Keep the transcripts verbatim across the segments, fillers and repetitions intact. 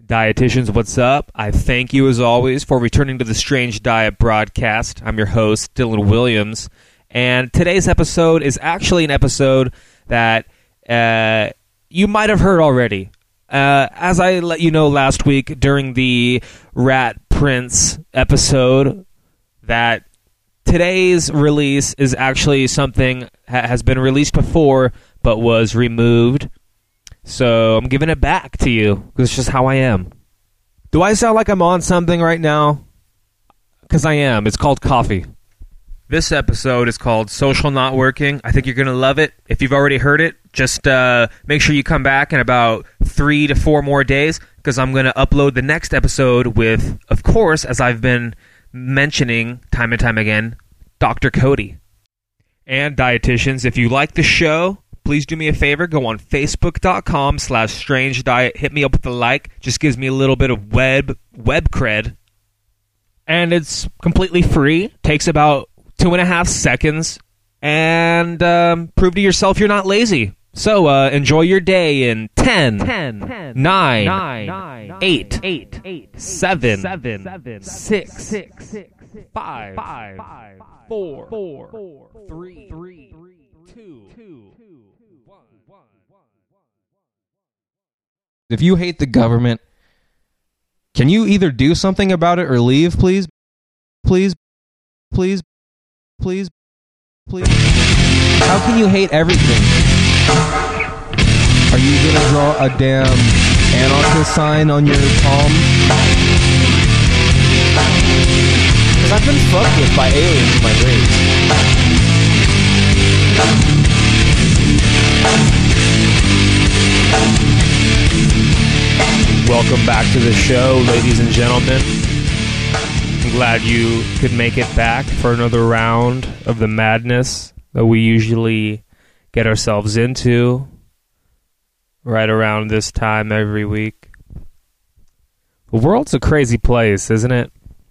Dietitians, what's up? I thank you as always for returning to the Strange Diet broadcast. I'm your host, Dylan Williams, and today's episode is actually an episode that uh, you might have heard already. Uh, as I let you know last week during the Rat Prince episode, that today's release is actually something that has been released before but was removed. So I'm giving it back to you, because it's just how I am. Do I sound like I'm on something right now? Because I am. It's called coffee. This episode is called Social Not Working. I think you're going to love it. If you've already heard it, just uh, make sure you come back in about three to four more days, because I'm going to upload the next episode with, of course, as I've been mentioning time and time again, Doctor Cody. And dietitians, if you like the show, please do me a favor, go on facebook.com slash strange diet, hit me up with a like, just gives me a little bit of web web cred, and it's completely free, takes about two and a half seconds, and um, prove to yourself you're not lazy. So uh, enjoy your day in ten, nine, eight, seven, six, five, four, three, two, If you hate the government, can you either do something about it or leave, please? Please? Please? Please? Please? How can you hate everything? Are you gonna draw a damn anarchist sign on your palm? Because I've been fucked with by aliens in my race. Welcome back to the show, ladies and gentlemen. I'm glad you could make it back for another round of the madness that we usually get ourselves into right around this time every week. The world's a crazy place, isn't it?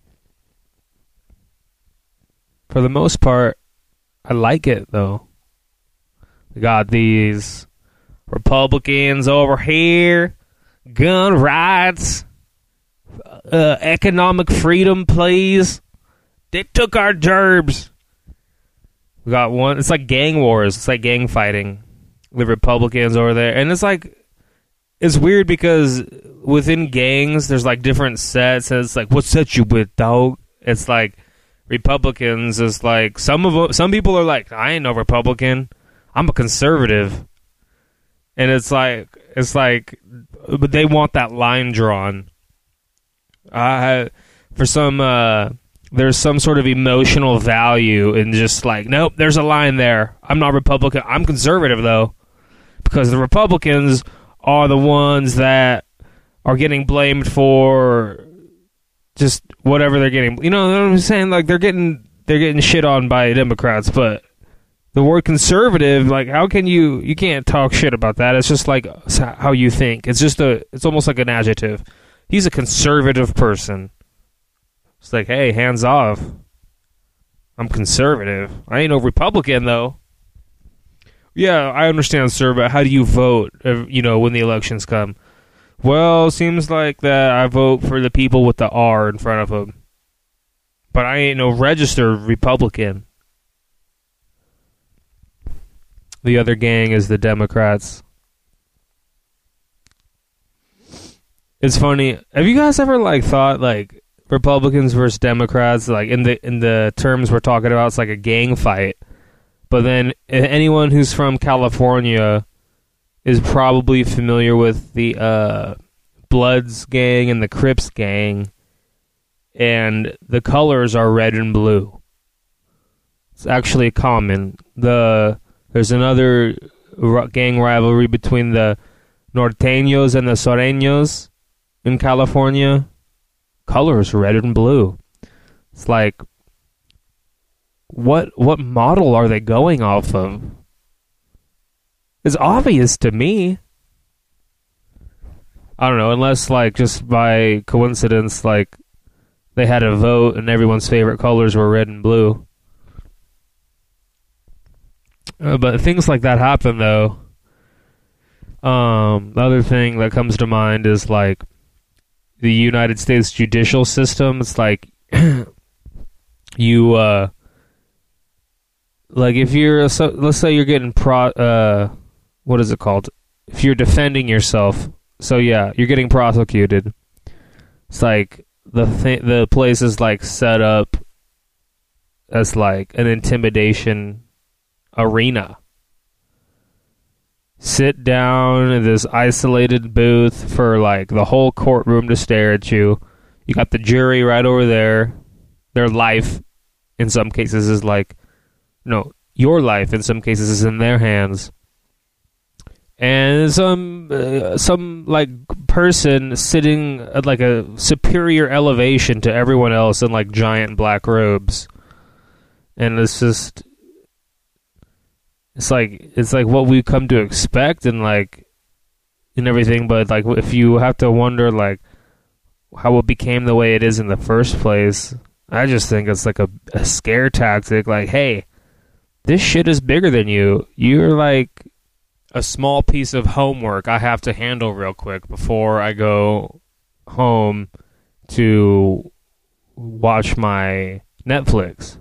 For the most part, I like it, though. We got these Republicans over here, gun rights, uh, economic freedom, please. They took our gerbs. We got one. It's like gang wars. It's like gang fighting. The Republicans over there, and it's like it's weird because within gangs, there's like different sets, and it's like, what set you with, dog? It's like Republicans is like some of them, some people are like, I ain't no Republican. I'm a conservative, and it's like it's like. But they want that line drawn. Uh, for some, uh, there's some sort of emotional value in just like, nope, there's a line there. I'm not Republican. I'm conservative, though. Because the Republicans are the ones that are getting blamed for just whatever they're getting. You know what I'm saying? Like, they're getting they're getting shit on by Democrats, but the word conservative, like, how can you, you can't talk shit about that. It's just like how you think. It's just a, it's almost like an adjective. He's a conservative person. It's like, hey, hands off. I'm conservative. I ain't no Republican, though. Yeah, I understand, sir, but how do you vote, you know, when the elections come? Well, seems like that I vote for the people with the R in front of them. But I ain't no registered Republican. The other gang is the Democrats. It's funny. Have you guys ever like thought like Republicans versus Democrats, like in the in the terms we're talking about, it's like a gang fight. But then anyone who's from California is probably familiar with the uh, Bloods gang and the Crips gang, and the colors are red and blue. It's actually common. The There's another gang rivalry between the Norteños and the Sureños in California. Colors red and blue. It's like, what what model are they going off of? It's obvious to me. I don't know, unless like just by coincidence, like they had a vote and everyone's favorite colors were red and blue. Uh, but things like that happen, though. Um, the other thing that comes to mind is like the United States judicial system. It's like you, uh, like if you're, so, let's say you're getting pro, uh, what is it called? If you're defending yourself, so yeah, you're getting prosecuted. It's like the th- the place is like set up as like an intimidation arena. Sit down in this isolated booth for like the whole courtroom to stare at you. You got the jury right over there. Their life, in some cases, is like, no, your life in some cases is in their hands. And some uh, some like person sitting at like a superior elevation to everyone else in like giant black robes, and it's just. It's like it's like what we come to expect and like and everything, but like if you have to wonder like how it became the way it is in the first place, I just think it's like a, a scare tactic. Like, hey, this shit is bigger than you. You're like a small piece of homework I have to handle real quick before I go home to watch my Netflix.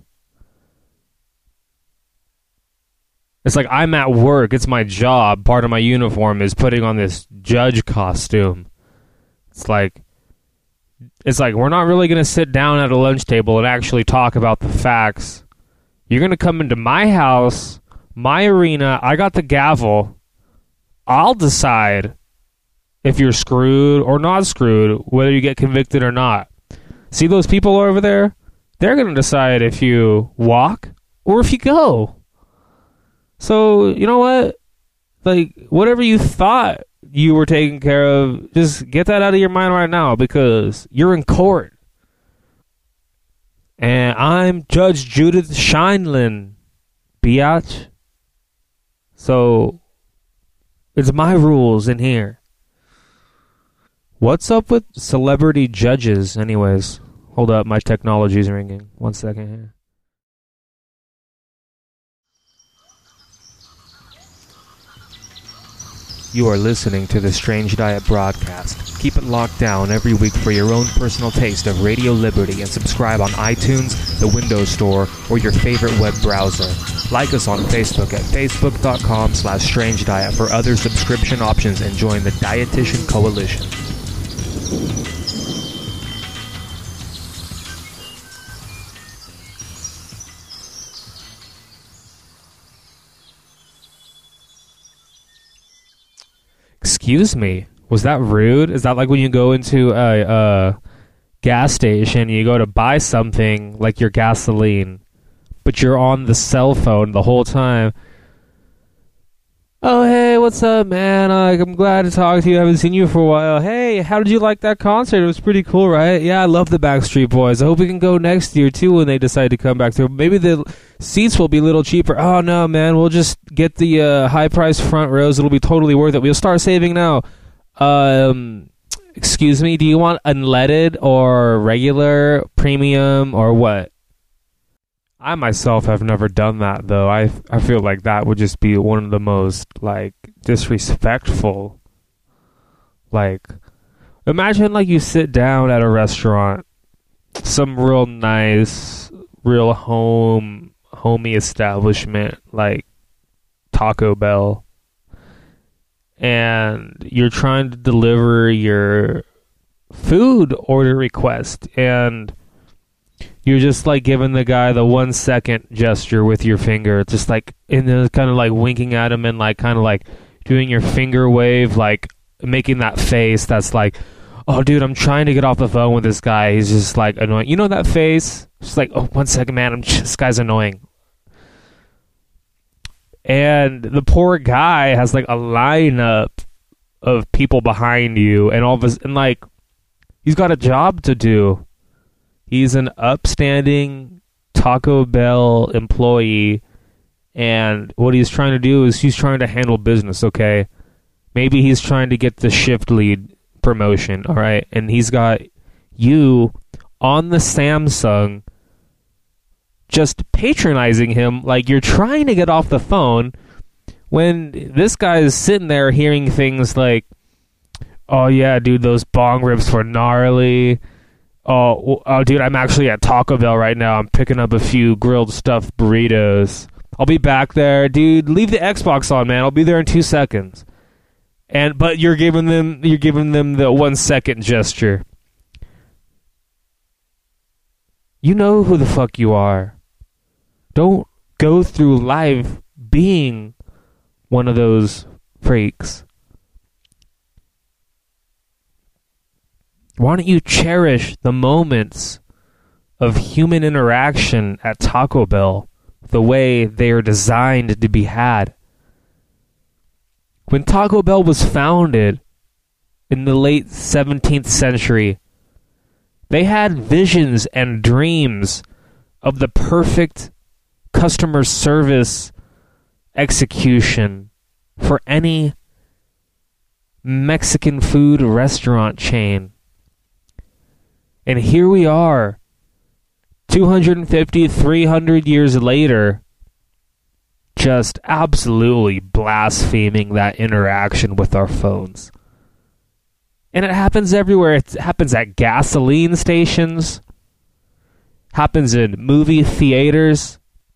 It's like I'm at work. It's my job. Part of my uniform is putting on this judge costume. It's like, it's like we're not really going to sit down at a lunch table and actually talk about the facts. You're going to come into my house, my arena. I got the gavel. I'll decide if you're screwed or not screwed, whether you get convicted or not. See those people over there? They're going to decide if you walk or if you go. So, you know what? Like, whatever you thought you were taking care of, just get that out of your mind right now because you're in court. And I'm Judge Judith Scheinlin, biatch. So, it's my rules in here. What's up with celebrity judges, anyways? Hold up, my technology's ringing. One second here. You are listening to the Strange Diet broadcast. Keep it locked down every week for your own personal taste of Radio Liberty and subscribe on iTunes, the Windows Store, or your favorite web browser. Like us on Facebook at facebook.com slash strange diet for other subscription options and join the Dietitian Coalition. Excuse me, was that rude? Is that like when you go into a, a gas station, you go to buy something like your gasoline, but you're on the cell phone the whole time? Oh, hey, what's up, man? Uh, I'm glad to talk to you. I haven't seen you for a while. Hey, how did you like that concert? It was pretty cool, right? Yeah, I love the Backstreet Boys. I hope we can go next year, too, when they decide to come back. So maybe the seats will be a little cheaper. Oh, no, man, we'll just get the uh, high-priced front rows. It'll be totally worth it. We'll start saving now. Um, excuse me, do you want unleaded or regular, premium, or what? I myself have never done that, though. I I feel like that would just be one of the most, like, disrespectful. Like, imagine, like, you sit down at a restaurant, some real nice, real home, homey establishment, like Taco Bell, and you're trying to deliver your food order request, and you're just like giving the guy the one second gesture with your finger, just like, and then kind of like winking at him and like kind of like doing your finger wave, like making that face that's like, oh dude, I'm trying to get off the phone with this guy. He's just like annoying. You know that face? Just like, oh, one second, man. I'm just, this guy's annoying. And the poor guy has like a lineup of people behind you, and all of his, and like, he's got a job to do. He's an upstanding Taco Bell employee, and what he's trying to do is he's trying to handle business, okay? Maybe he's trying to get the shift lead promotion, all right? And he's got you on the Samsung just patronizing him like you're trying to get off the phone when this guy is sitting there hearing things like, Oh yeah, dude, those bong rips were gnarly. Oh, oh, dude, I'm actually at Taco Bell right now. I'm picking up a few grilled stuffed burritos. I'll be back there, dude. Leave the Xbox on, man. I'll be there in two seconds. And but you're giving them you're giving them the one second gesture. You know who the fuck you are. Don't go through life being one of those freaks. Why don't you cherish the moments of human interaction at Taco Bell the way they are designed to be had? When Taco Bell was founded in the late seventeenth century, they had visions and dreams of the perfect customer service execution for any Mexican food restaurant chain. And here we are, two hundred fifty, three hundred years later, just absolutely blaspheming that interaction with our phones. And it happens everywhere. It happens at gasoline stations, happens in movie theaters.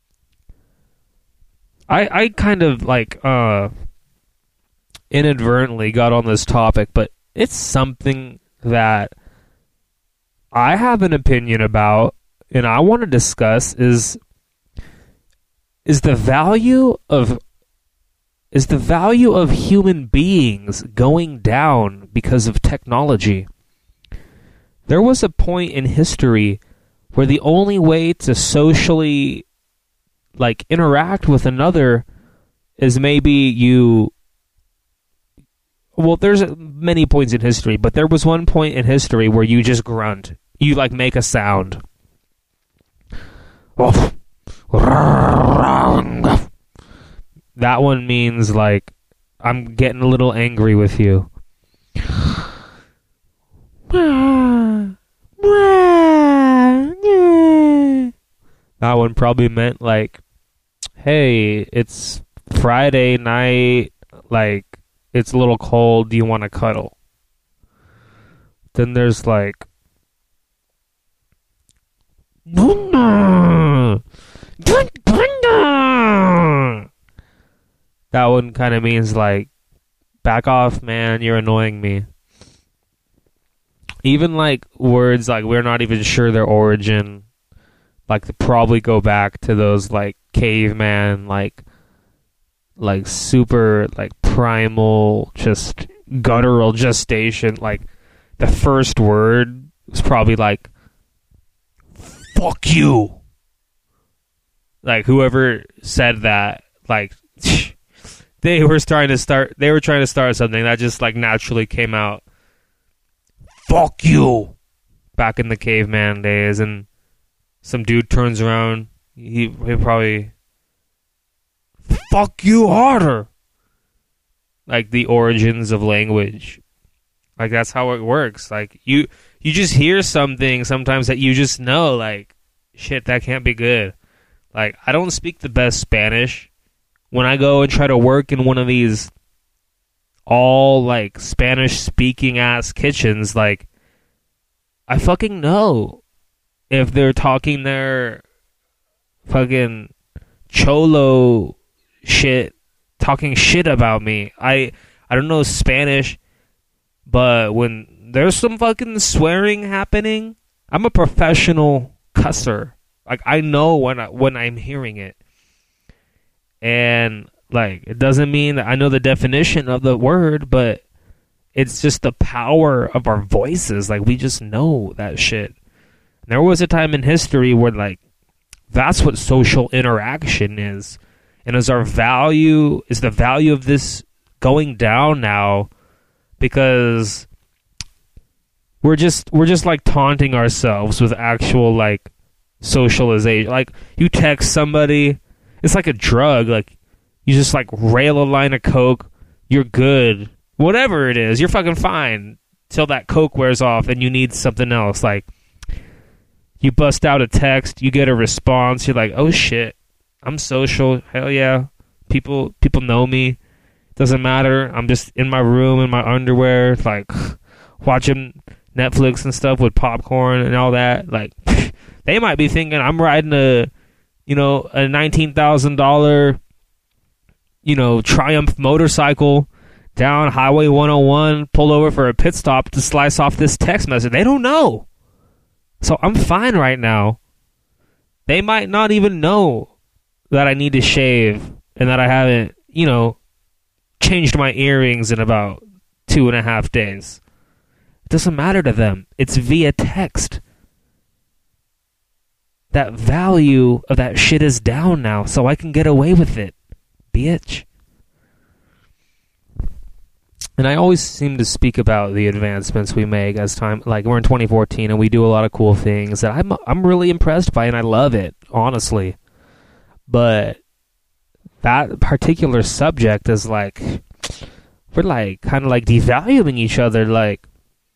I I kind of like uh, inadvertently got on this topic, but it's something that I have an opinion about, and I want to discuss is is the value of is the value of human beings going down because of technology. There was a point in history where the only way to socially like interact with another is maybe you well there's many points in history, but there was one point in history where you just grunt. You like make a sound. That one means like I'm getting a little angry with you. That one probably meant like, hey, it's Friday night, like it's a little cold, do you want to cuddle? Then there's like that one kind of means like, back off, man, you're annoying me. Even like words like we're not even sure their origin, like they probably go back to those like caveman, like like super like primal, just guttural gestation. Like the first word was probably like fuck you. Like whoever said that, like they were trying to start they were trying to start something that just like naturally came out. Fuck you. Back in the caveman days, and some dude turns around, he he probably fuck you harder. Like the origins of language. Like that's how it works. Like you you just hear something sometimes that you just know, like, shit, that can't be good. Like, I don't speak the best Spanish. When I go and try to work in one of these all, like, Spanish-speaking ass kitchens, like, I fucking know if they're talking their fucking cholo shit, talking shit about me. I I don't know Spanish, but when there's some fucking swearing happening, I'm a professional cusser. Like, I know when I, when I'm hearing it. And, like, it doesn't mean that I know the definition of the word, but it's just the power of our voices. Like, we just know that shit. And there was a time in history where, like, that's what social interaction is. And is our value, is the value of this going down now because we're just, we're just, like, taunting ourselves with actual, like, socialization. Like, you text somebody, it's like a drug. Like, you just like rail a line of coke, you're good. Whatever it is, you're fucking fine till that coke wears off and you need something else. Like, you bust out a text, you get a response, you're like, oh shit, I'm social, hell yeah, people people know me, doesn't matter, I'm just in my room in my underwear, like, watching Netflix and stuff with popcorn and all that. Like, they might be thinking I'm riding a, you know, a nineteen thousand dollars, you know, Triumph motorcycle down Highway one oh one, pull over for a pit stop to slice off this text message. They don't know. So I'm fine right now. They might not even know that I need to shave and that I haven't, you know, changed my earrings in about two and a half days. It doesn't matter to them. It's via text. That value of that shit is down now, so I can get away with it, bitch. And I always seem to speak about the advancements we make as time, like we're in twenty fourteen and we do a lot of cool things that I'm I'm really impressed by and I love it, honestly. But that particular subject is like, we're like kind of like devaluing each other. Like,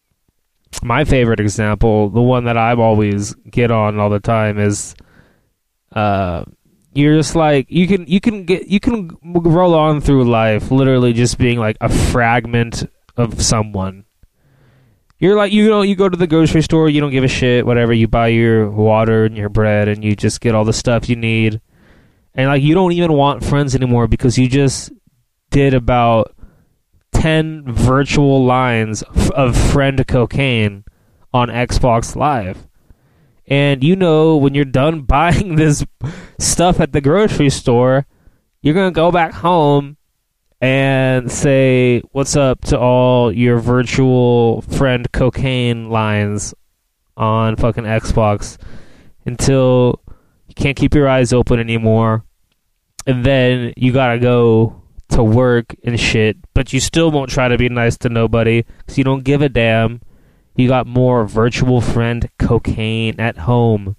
my favorite example, the one that I always get on all the time is, uh, you're just like, you can you can get you can roll on through life literally just being like a fragment of someone. You're like, you know, you go to the grocery store, you don't give a shit, whatever, you buy your water and your bread and you just get all the stuff you need. And like, you don't even want friends anymore because you just did about ten virtual lines of friend cocaine on Xbox Live. And you know, when you're done buying this stuff at the grocery store, you're going to go back home and say, what's up to all your virtual friend cocaine lines on fucking Xbox until you can't keep your eyes open anymore. And then you got to go to work and shit, but you still won't try to be nice to nobody because you don't give a damn. You got more virtual friend cocaine at home.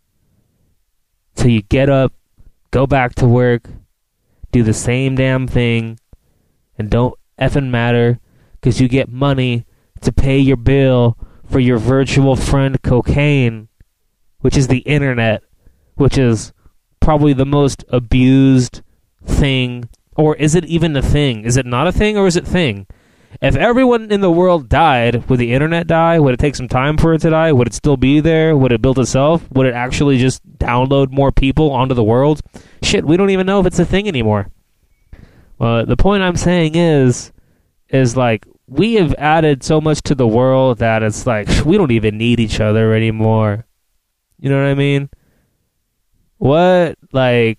So you get up, go back to work, do the same damn thing, and don't effing matter because you get money to pay your bill for your virtual friend cocaine, which is the internet, which is probably the most abused thing. Or is it even a thing? Is it not a thing or is it thing? If everyone in the world died, would the internet die? Would it take some time for it to die? Would it still be there? Would it build itself? Would it actually just download more people onto the world? Shit, we don't even know if it's a thing anymore. Well, the point I'm saying is, is like, we have added so much to the world that it's like, we don't even need each other anymore. You know what I mean? What, like,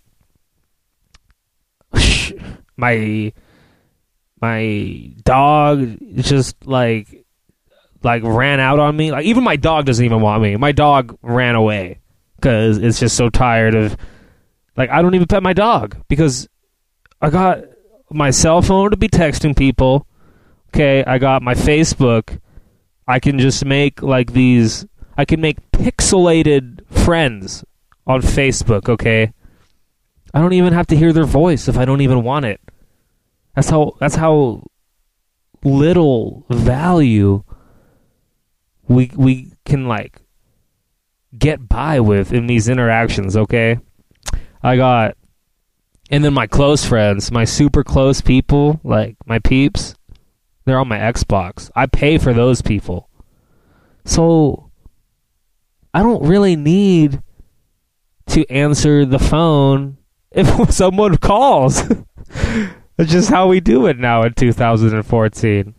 my... My dog just like like ran out on me. Like, even my dog doesn't even want me. My dog ran away because it's just so tired of, like, I don't even pet my dog because I got my cell phone to be texting people. Okay, I got my Facebook. I can just make like these. I can make pixelated friends on Facebook. Okay, I don't even have to hear their voice if I don't even want it. That's how that's how little value we we can like get by with in these interactions, okay? I got, and then my close friends, my super close people, like my peeps, they're on my Xbox. I pay for those people. So I don't really need to answer the phone if someone calls. That's just how we do it now in two thousand fourteen.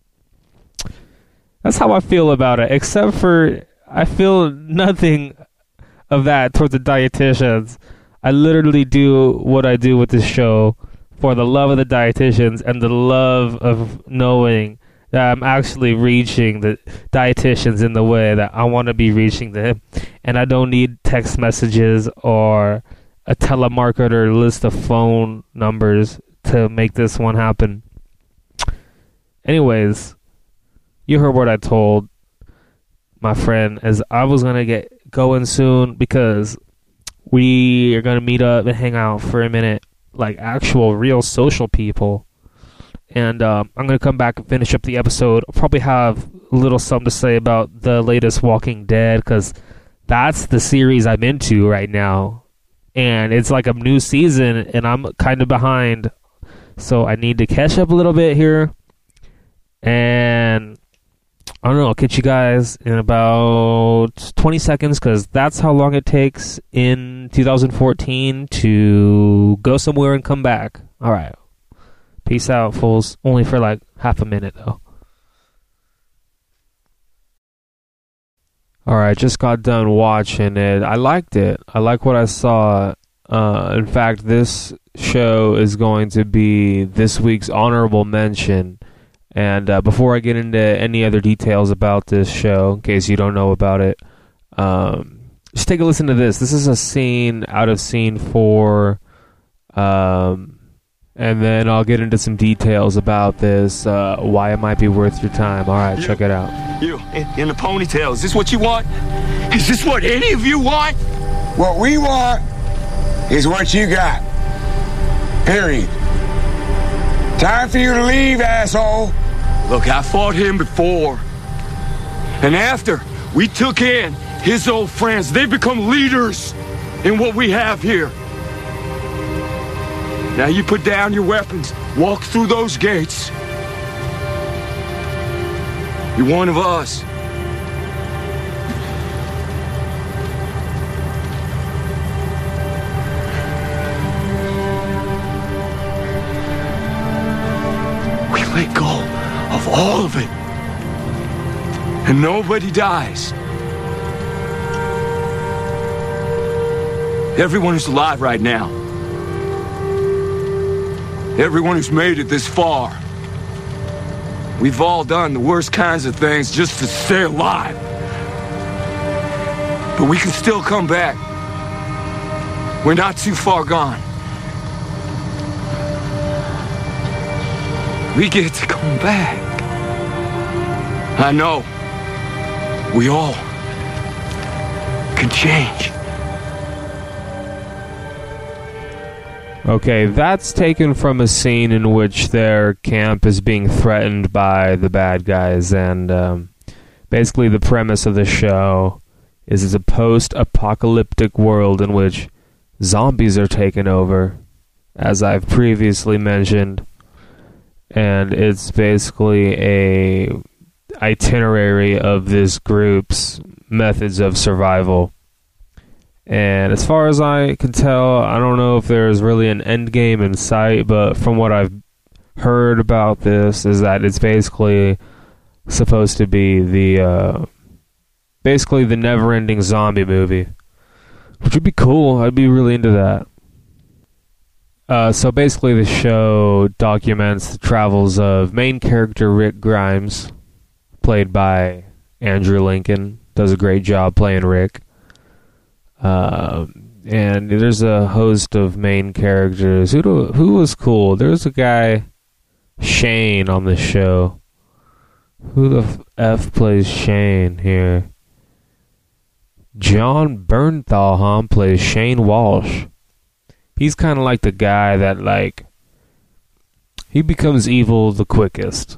That's how I feel about it, except for I feel nothing of that towards the dietitians. I literally do what I do with this show for the love of the dietitians and the love of knowing that I'm actually reaching the dietitians in the way that I want to be reaching them. And I don't need text messages or a telemarketer list of phone numbers to make this one happen. Anyways, you heard what I told my friend as I was going to get going soon because we are going to meet up and hang out for a minute like actual real social people. And um, I'm going to come back and finish up the episode. I'll probably have a little something to say about the latest Walking Dead because that's the series I'm into right now. And it's like a new season and I'm kind of behind. So I need to catch up a little bit here. And I don't know. I'll catch you guys in about twenty seconds because that's how long it takes in two thousand fourteen to go somewhere and come back. All right. Peace out, fools. Only for like half a minute, though. All right. Just got done watching it. I liked it. I like what I saw. Uh, in fact, this show is going to be this week's honorable mention. And uh, before I get into any other details about this show, in case you don't know about it, um, just take a listen to this. This is a scene out of scene four, um, and then I'll get into some details about this, uh, why it might be worth your time. All right, you, check it out. You, in, in the ponytail, is this what you want? Is this what any of you want? What we want is what you got. Period. Time for you to leave, asshole. Look, I fought him before. And after we took in his old friends, they become leaders in what we have here. Now you put down your weapons, walk through those gates. You're one of us. Let go of all of it, and nobody dies. Everyone who's alive right now, everyone who's made it this far, we've all done the worst kinds of things just to stay alive. But we can still come back. We're not too far gone. We get to come back. I know. We all can change. Okay, that's taken from a scene in which their camp is being threatened by the bad guys, and um, basically the premise of the show is it's a post-apocalyptic world in which zombies are taken over, as I've previously mentioned. And it's basically a itinerary of this group's methods of survival. And as far as I can tell, I don't know if there's really an end game in sight, but from what I've heard about this is that it's basically supposed to be the uh, basically the never-ending zombie movie, which would be cool. I'd be really into that. Uh, so basically the show documents the travels of main character Rick Grimes, played by Andrew Lincoln. Does a great job playing Rick. Uh, and there's a host of main characters. Who do, who was cool? There's a guy, Shane, on the show. Who the F plays Shane here? John Bernthal, huh, plays Shane Walsh. He's kind of like the guy that, like, he becomes evil the quickest.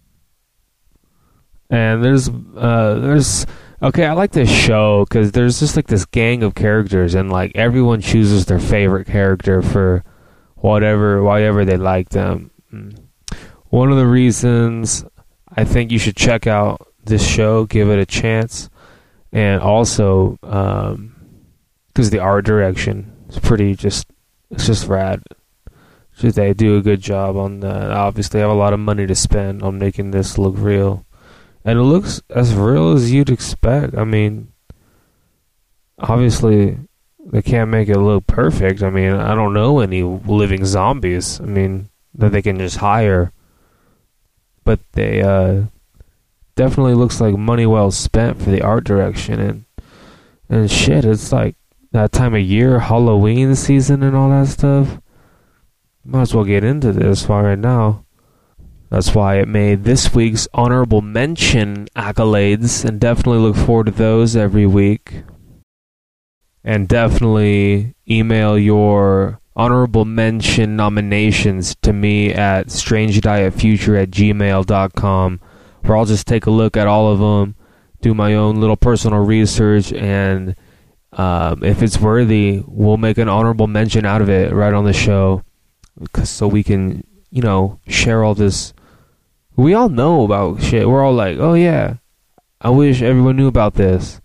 And there's, uh, there's, okay, I like this show because there's just like this gang of characters, and like everyone chooses their favorite character for whatever, whatever they like them. One of the reasons I think you should check out this show, give it a chance, and also um, because the art direction is pretty just. It's just rad. Just they do a good job on that. Obviously, have a lot of money to spend on making this look real, and it looks as real as you'd expect. I mean, obviously, they can't make it look perfect. I mean, I don't know any living zombies. I mean, that they can just hire, but they uh, definitely looks like money well spent for the art direction and and shit. It's like. That time of year, Halloween season and all that stuff. Might as well get into this right now. That's why it made this week's honorable mention accolades, and definitely look forward to those every week. And definitely email your honorable mention nominations to me at strangedietfuture at gmail dot com, where I'll just take a look at all of them, do my own little personal research, and Um, if it's worthy, we'll make an honorable mention out of it right on the show, cause so we can, you know, share all this. We all know about shit. We're all like, oh yeah, I wish everyone knew about this.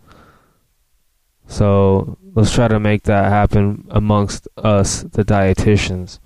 So let's try to make that happen amongst us, the dietitians.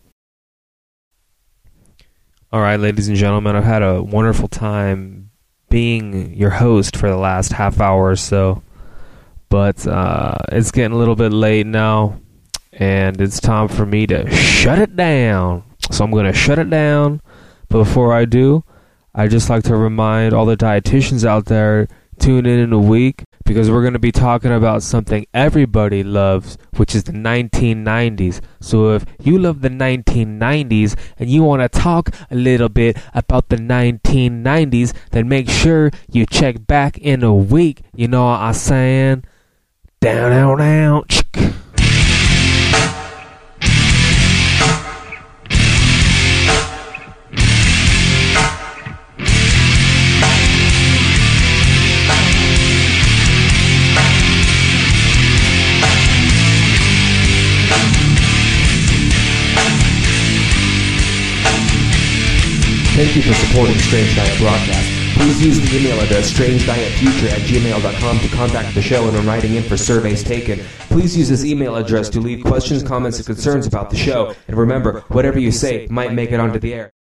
All right, ladies and gentlemen, I've had a wonderful time being your host for the last half hour or so. But uh, it's getting a little bit late now, and it's time for me to shut it down. So I'm going to shut it down. But before I do, I'd just like to remind all the dietitians out there, tune in in a week, because we're going to be talking about something everybody loves, which is the nineteen nineties. So if you love the nineteen nineties and you want to talk a little bit about the nineteen nineties, then make sure you check back in a week. You know what I'm saying? Down, down, down. Thank you for supporting Strange Diet Broadcast. Please use the email address strange diet future at gmail dot com to contact the show and when writing in for surveys taken. Please use this email address to leave questions, comments, and concerns about the show. And remember, whatever you say might make it onto the air.